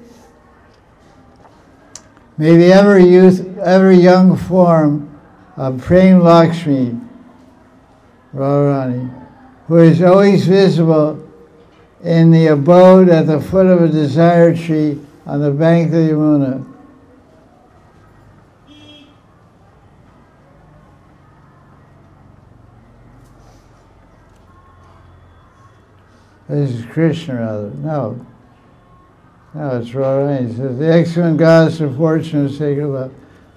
May the ever young form of Prem Lakshmi, Radharani, who is always visible in the abode at the foot of a desire tree on the bank of the Yamuna. This is Krishna, rather. No, it's Radharani. It says, the excellent goddess of fortune and sacred love.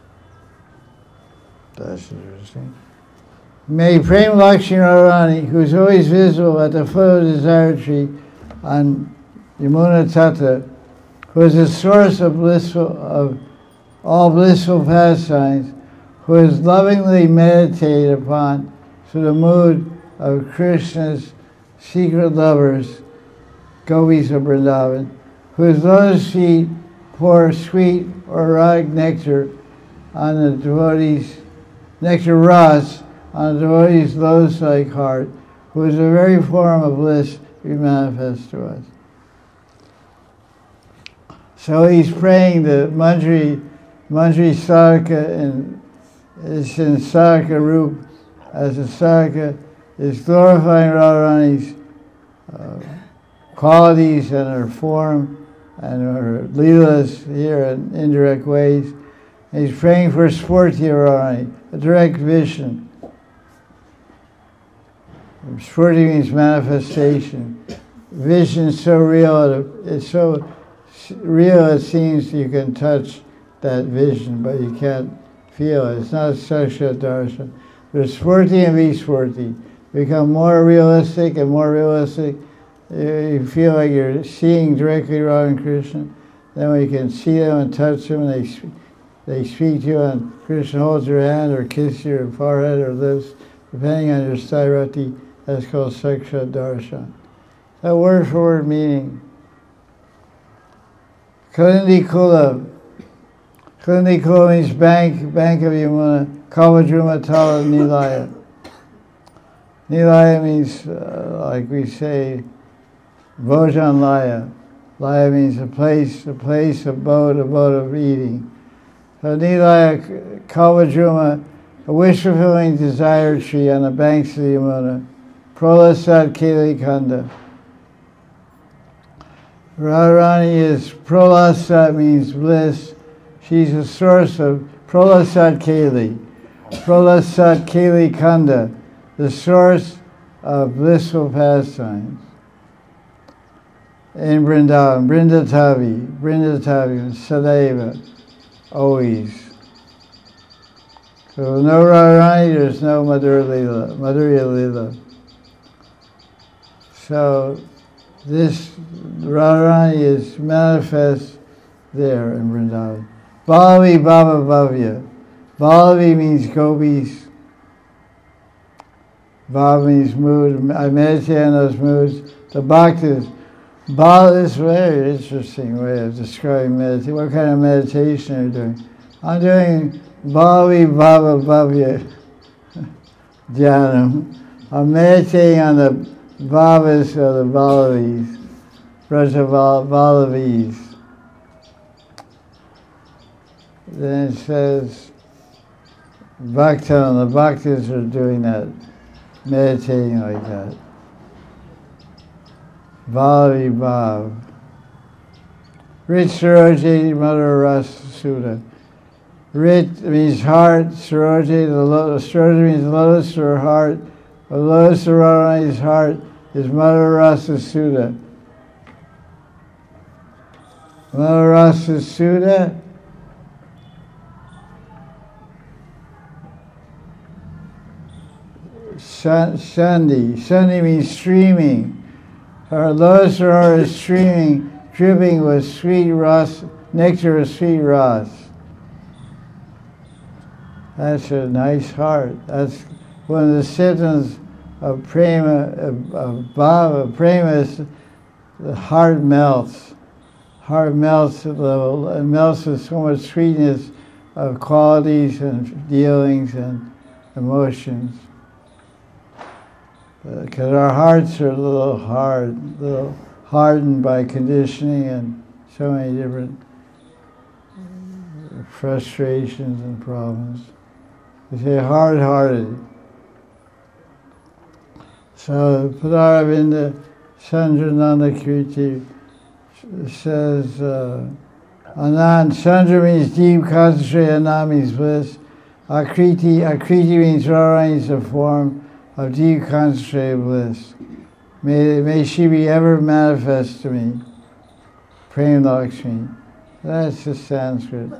That's interesting. May Prem Lakshmi Radharani, who is always visible at the foot of the desire tree on Yamuna Tata, who is the source of all blissful pastimes, who is lovingly meditated upon through the mood of Krishna's secret lovers, Gopis of Vrindavan, whose lotus feet pour sweet or erotic nectar on the devotees, nectar ras on the devotee's lotus-like heart, who is the very form of bliss we manifest to us. So he's praying that Manjari Saraka is in Saraka Roop, as a Saraka is glorifying Radharani's qualities and her form and her leelas here in indirect ways. And he's praying for Spurti Radharani, a direct vision. Spurti means manifestation. Vision is so real, it's so real it seems you can touch that vision, but you can't feel it. It's not Sakshat Darshan. There's Spurti and Vispurti. Become more realistic and more realistic. You feel like you're seeing directly Radha and Krishna. Then when you can see them and touch them, and they speak to you, and Krishna holds your hand or kisses your forehead or lips, depending on your sairati, that's called Sakshat Darshan. That word for word meaning. Kalindi Kula, Kundikul means bank of Yamuna. Kavadruma Tala Nilaya. Nilaya means, like we say, Bhojan Laya. Laya means a place, abode of eating. So Nilaya Kavadruma, a wish-fulfilling desire tree on the banks of the Yamuna. Pralasad Keli Kanda. Radharani is, Pralasad means bliss. She's a source of Pralasad Keli. Pralasad Keli Kanda, the source of blissful pastimes. In Vrindavan, Vrindatavi, Sadeva, always. So no Radharani, there's no Madhurya Lila. So this Radharani is manifest there in Vrindavan. Balavi Bhava Bhavya. Balavi means gopis. Bhava means mood. I meditate on those moods. The bhaktas. Bala is a very interesting way of describing meditation. What kind of meditation are you doing? I'm doing Balavi Bhava Bhavya Dhyanam. I'm meditating on the bhavas of the Balavis, Braja Balavis. Then it says, Bhaktan, the bhaktas are doing that, meditating like that. Balavi Bhav. Rit Saroji Madhura Rasa Sudha. Rit means heart, Saroji, the lotus. Saroji means lotus or heart. The lotus of Radharani's heart is Madhura Rasa Sudha. Madhura Rasa Sudha Sandhi means streaming. Her lotus aurora is streaming, dripping with sweet ras, nectar of sweet ras. That's a nice heart. That's one of the symptoms of prema, of bhava. Prema is the heart melts. Heart melts at level, and melts with so much sweetness of qualities and dealings and emotions. Because our hearts are a little hardened by conditioning and so many different frustrations and problems. We say hard-hearted. So Padaravinda Chandrananda Kirti says, Anand, Chandra means deep, concentrated, Anand means bliss. Akriti means Radharani is a form of deep concentrated bliss. May she be ever manifest to me. Prem Lakshmi. That's the Sanskrit.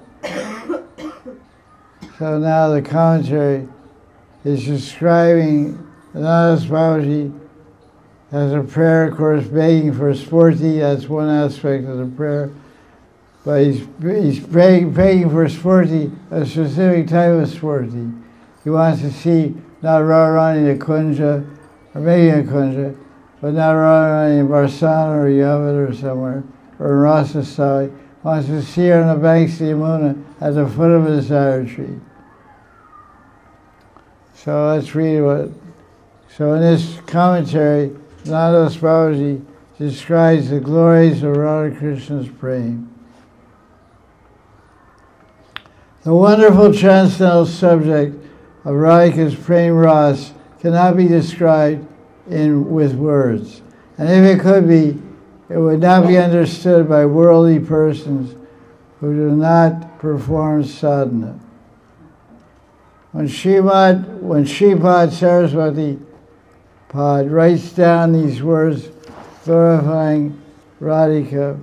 So now the commentary is describing Nadas Babaji as a prayer, of course, begging for Spurti. That's one aspect of the prayer. But he's begging for Spurti, a specific type of Spurti. He wants to see not Radharani in Kunja, or maybe in Kunja, but not Radharani in Barsana or Yavat or somewhere, or in Rasasali. Wants to see her on the banks of Yamuna at the foot of a desire tree. So let's read what. So in this commentary, Nadas Babaji describes the glories of Radha Krishna's praying. The wonderful transcendental subject of Radhika's praying ras cannot be described with words. And if it could be, it would not be understood by worldly persons who do not perform sadhana. When Shripad Saraswati Pad writes down these words glorifying Radhika's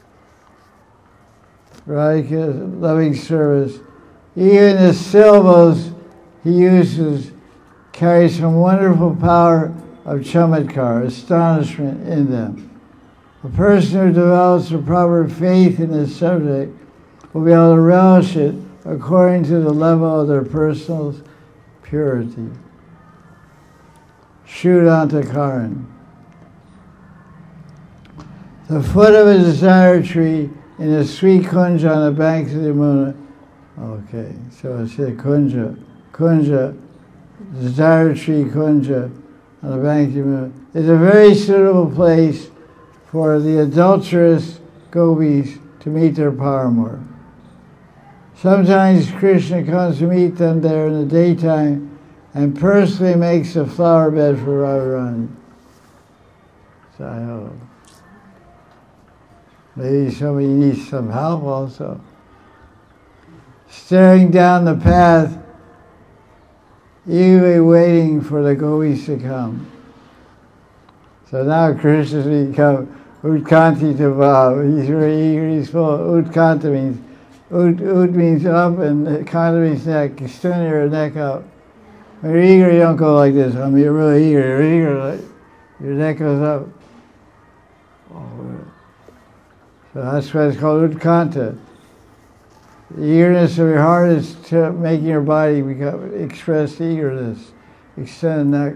loving service, even the syllables he uses carry some wonderful power of chamatkar, astonishment in them. A person who develops a proper faith in this subject will be able to relish it according to the level of their personal purity. Shrudanta Karan. The foot of a desire tree in a sweet kunja on the banks of the Yamuna Okay, so it's a Kunja. Kunja, desire tree Kunja on the bank of the Yamuna. It's a very suitable place for the adulterous gopis to meet their paramour. Sometimes Krishna comes to meet them there in the daytime and personally makes a flower bed for Radharani. So maybe somebody needs some help also. Staring down the path, eagerly waiting for the gopis to come. So now Krishna's become Utkanti Bhav. He's very eager, he's full of Utkanta means, Ut means up and Kanta means neck. Extend your neck out. When you're eager, you don't go like this. I mean, you're really eager. You're eager, like, your neck goes up. So that's why it's called Utkanta. The eagerness of your heart is to making your body express eagerness. Extend the neck.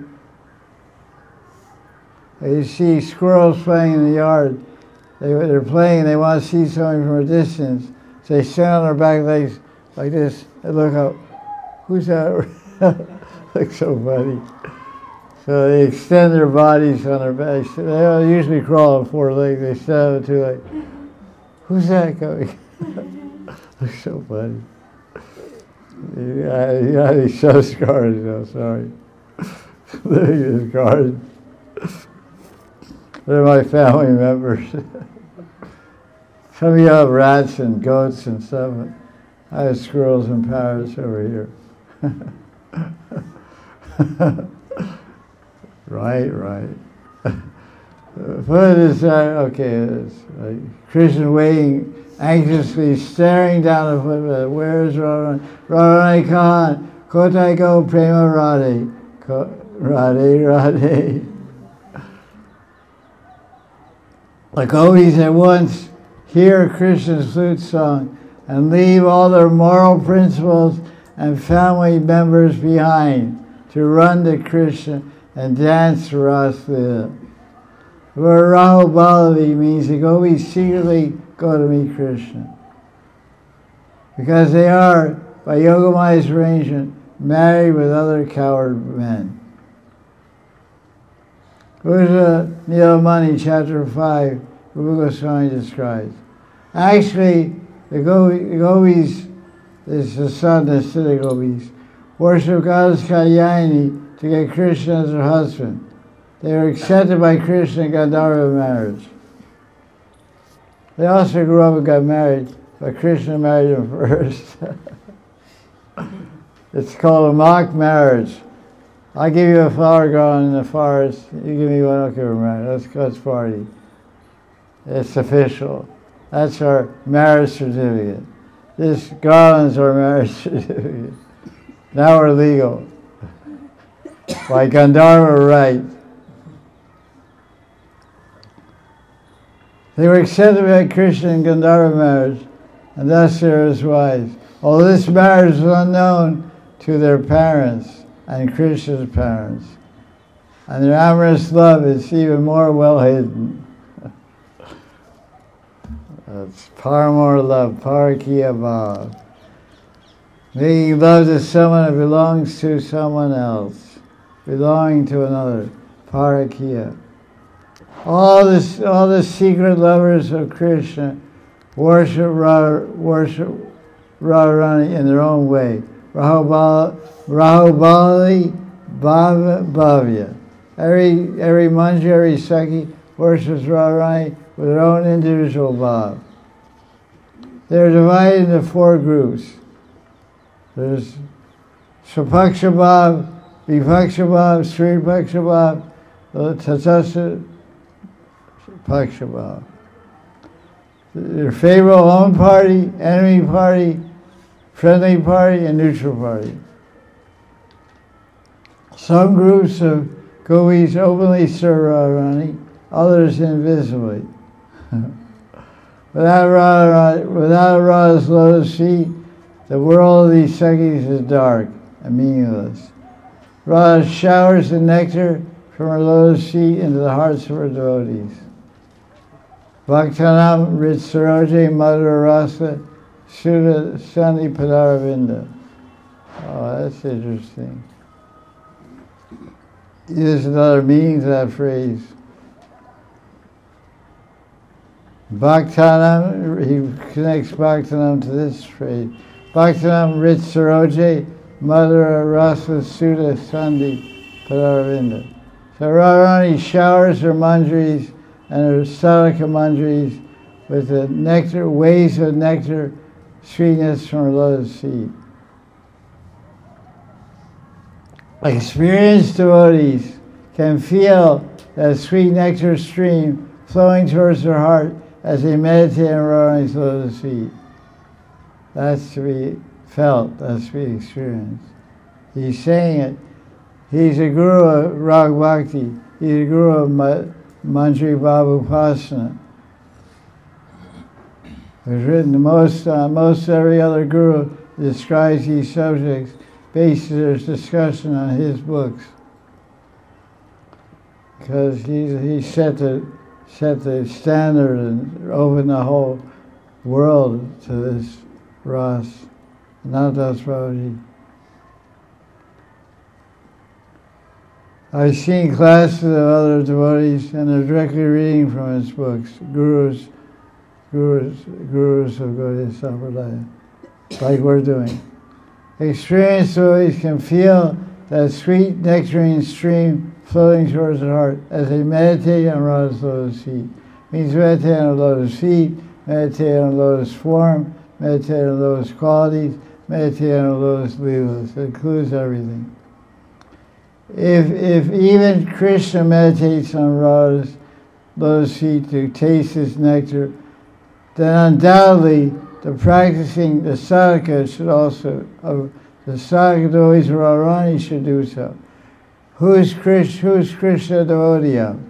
You see squirrels playing in the yard. They're playing and they want to see something from a distance. So they stand on their back legs like this and look up. Who's that? Looks so funny. So they extend their bodies on their backs. They don't usually crawl on four legs. They stand on two legs. Who's that going? Looks so funny. Yeah, he's so scarred, you know, sorry. Living is scarred. They're my family members. Some of you have rats and goats and stuff. I have squirrels and parrots over here. Right. But it's okay. It's Krishna waiting, anxiously staring down the footpath. Where is Radharani? Radharani Khan, Kotai Go Prema Radhe. Radhe. The gopis at once hear Krishna's flute song and leave all their moral principles and family members behind to run to Krishna and dance Ras Leela. The word Rahul Balavi means the gopis secretly go to meet Krishna. Because they are, by Yogamaya's arrangement, married with other coward men. Uja Nilamani, chapter 5, Rupa Goswami describes. Actually, the gopis, this is the son of the gopis, worship goddess Kalyani to get Krishna as her husband. They were accepted by Krishna in Gandharva marriage. They also grew up and got married, but Krishna married them first. It's called a mock marriage. I give you a flower garland in the forest, you give me one, okay, we're married. Let's party. It's official. That's our marriage certificate. This garland's our marriage certificate. Now we're legal. By Gandharva right. They were accepted by Krishna in Gandharva marriage, and thus they are his wives. Although this marriage was unknown to their parents and Krishna's parents, and their amorous love is even more well hidden. That's paramour love, parakiya bhav. Meaning love to someone that belongs to someone else, belonging to another, parakiya. All the secret lovers of Krishna worship Radharani in their own way. Rahubali Bhavya. Every manju, every Sakhi worships Radharani with their own individual bhav. They're divided into four groups. There's Swapaksha bhav, Vipaksha bhav, Sripaksha bhav, Tatasa Paksha bhav. Their favorite own party, enemy party, friendly party, and neutral party. Some groups of gopis openly serve Radharani, others invisibly. Without Radha's lotus feet, the world of these Sakhis is dark and meaningless. Radha showers the nectar from her lotus feet into the hearts of her devotees. Bhaktanam Rit Saroje Madhura Rasa Sudha Sandhi Padaravinda. Oh, that's interesting. There's another meaning to that phrase. Bhaktanam, he connects Bhaktanam to this phrase. Bhaktanam Rit Saroje, Madhura Rasa Sudha Sandhi Padaravinda. So Radharani showers her manjaris and her sadhaka manjaris with the nectar, waves of nectar, sweetness from her lotus feet. Experienced devotees can feel that sweet nectar stream flowing towards their heart as they meditate on Radharani's lotus feet. That's to be felt, that's to be experienced. He's saying it. He's a guru of Rag Bhakti. He's a guru of Manjari Bhava Upasana. There's written most every other guru describes these subjects, bases their discussion on his books. Because he set the standard and opened the whole world to this Ras, not Das Prabhuji. I've seen classes of other devotees and they're directly reading from his books, gurus of Gaudiya Sampradaya, like we're doing. Experienced devotees can feel that sweet nectarine stream flowing towards their heart as they meditate on Radha's lotus feet. Means meditate on lotus feet, meditate on lotus form, meditate on lotus qualities, meditate on lotus leelas. It includes everything. If even Krishna meditates on Radha's lotus feet to taste his nectar, then undoubtedly the sadhaka should also, the sadhaka devotees of Radharani should do so. Who is Krishna devotee of?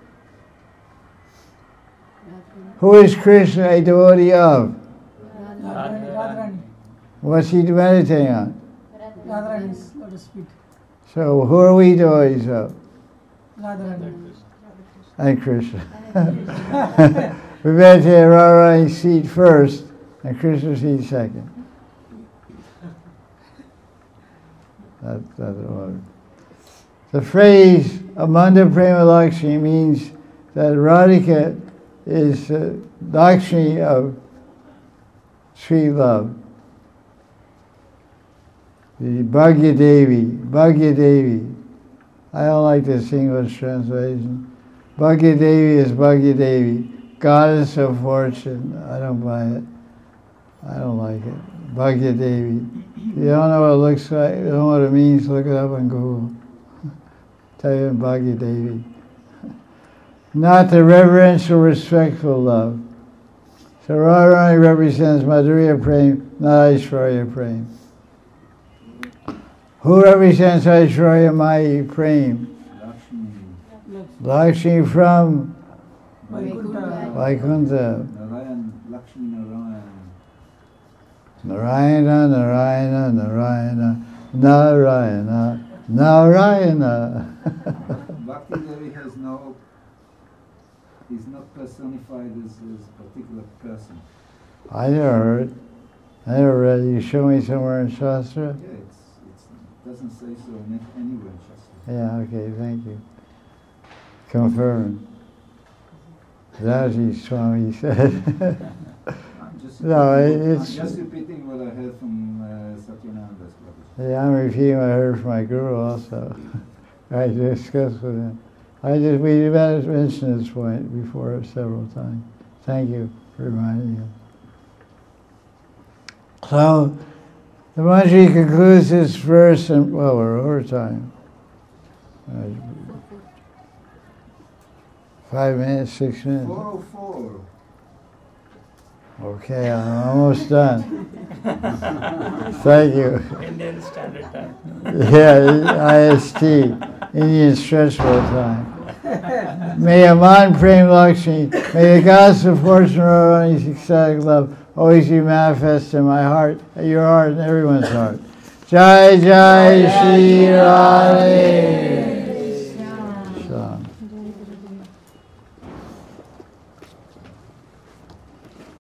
Who is Krishna a devotee of? Radharani. What's he meditating on? Radharani's lotus feet. So who are we devotees of? Radharani. And Krishna. We meditate on Radharani's feet first and Krishna's feet second. That's the order. The phrase Amanda Prema Lakshmi means that Radhika is Lakshmi of sweet love. The Bhagya Devi. I don't like this English translation. Bhagya Devi is Bhagya Devi, goddess of fortune. I don't buy it. I don't like it. Bhagya Devi. If you don't know what it looks like, you don't know what it means, look it up on Google. Tell you Bhagya Devi. Not the reverential, respectful love. So Radharani represents Madhurya Prem, not Aishwarya Prem. Who represents Aishwarya Mai Prem? Lakshmi from Vaikuntha. Narayana, Narayana, Narayana, Narayana, Narayana. Bhakti Devi has no, is not personified as a particular person. I never read. You show me somewhere in Shastra? Yeah, it doesn't say so anywhere in Shastra. Yeah, okay, thank you. Confirmed. Raji Swami said. I'm just repeating what I heard from Satyananda's brother. Yeah, I'm repeating what I heard from my guru also. I discussed with him. We mentioned this point before several times. Thank you for reminding him. So, the Manjari concludes this verse, and well, we're over time. 5 minutes, 6 minutes. 4:04. Okay, I'm almost done. Thank you. Indian Standard Time. Yeah, IST, Indian Stretchable Time. May Aman Prem Lakshmi, may the goddess of fortune Radharani's ecstatic love always be manifest in my heart, your heart, and everyone's heart. Jai Jai Shri Radhe.